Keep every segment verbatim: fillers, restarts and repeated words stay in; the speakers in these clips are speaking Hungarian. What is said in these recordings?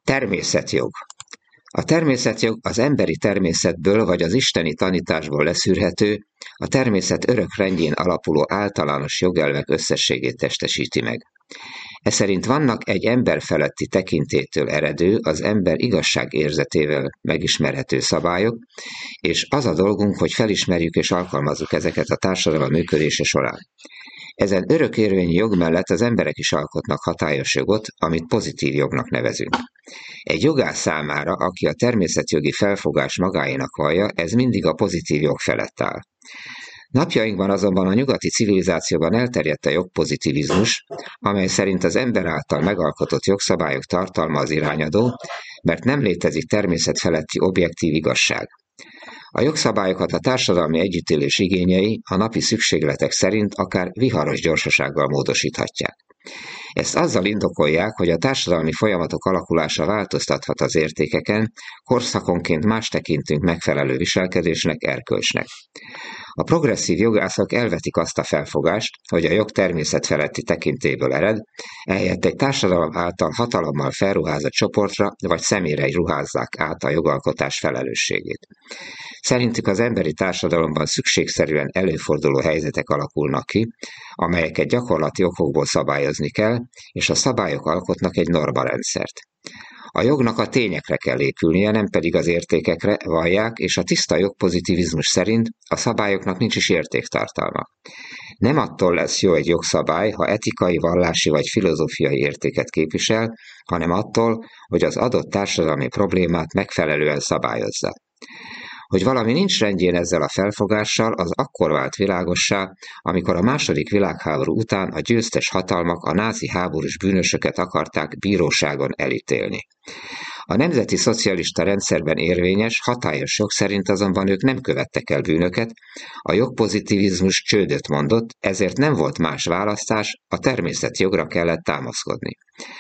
Természetjog. A természetjog az emberi természetből vagy az isteni tanításból leszűrhető, a természet örök rendjén alapuló általános jogelvek összességét testesíti meg. Eszerint vannak egy ember feletti tekintélytől eredő, az ember igazságérzetével megismerhető szabályok, és az a dolgunk, hogy felismerjük és alkalmazzuk ezeket a társadalom működése során. Ezen örökérvényű jog mellett az emberek is alkotnak hatályos jogot, amit pozitív jognak nevezünk. Egy jogász számára, aki a természetjogi felfogás magáénak vallja, ez mindig a pozitív jog felett áll. Napjainkban azonban a nyugati civilizációban elterjedt a jogpozitivizmus, amely szerint az ember által megalkotott jogszabályok tartalma az irányadó, mert nem létezik természet feletti objektív igazság. A jogszabályokat a társadalmi együttélés igényei a napi szükségletek szerint akár viharos gyorsasággal módosíthatják. Ezt azzal indokolják, hogy a társadalmi folyamatok alakulása változtathat az értékeken, korszakonként más tekintünk megfelelő viselkedésnek, erkölcsnek. A progresszív jogászok elvetik azt a felfogást, hogy a jog természet feletti tekintélyből ered, ehelyett egy társadalom által hatalommal felruházott csoportra vagy személyre ruházzák át a jogalkotás felelősségét. Szerintük az emberi társadalomban szükségszerűen előforduló helyzetek alakulnak ki, amelyeket gyakorlati okokból szabályozni kell, és a szabályok alkotnak egy normarendszert. A jognak a tényekre kell épülnie, nem pedig az értékekre, vallják, és a tiszta jogpozitivizmus szerint a szabályoknak nincs is értéktartalma. Nem attól lesz jó egy jogszabály, ha etikai, vallási vagy filozófiai értéket képvisel, hanem attól, hogy az adott társadalmi problémát megfelelően szabályozza. Hogy valami nincs rendjén ezzel a felfogással, az akkor vált világossá, amikor a második világháború után a győztes hatalmak a náci háborús bűnösöket akarták bíróságon elítélni. A nemzeti szocialista rendszerben érvényes, hatályos jog szerint azonban ők nem követtek el bűnöket, a jogpozitivizmus csődöt mondott, ezért nem volt más választás, a természetjogra kellett támaszkodni.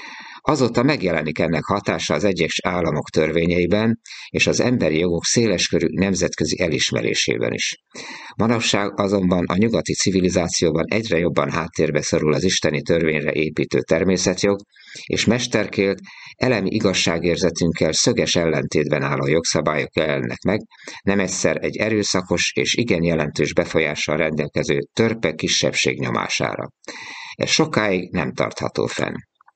Azóta megjelenik ennek hatása az egyes államok törvényeiben és az emberi jogok széleskörű nemzetközi elismerésében is. Manapság azonban a nyugati civilizációban egyre jobban háttérbe szorul az isteni törvényre építő természetjog, és mesterkélt, elemi igazságérzetünkkel szöges ellentétben álló jogszabályok jelennek meg, nem egyszer egy erőszakos és igen jelentős befolyással rendelkező törpe kisebbség nyomására. Ez sokáig nem tartható fenn.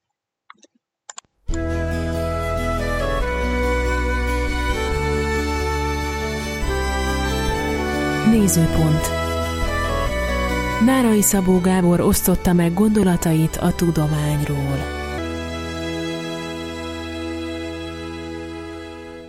Nézőpont. Nárai Szabó Gábor osztotta meg gondolatait a tudományról.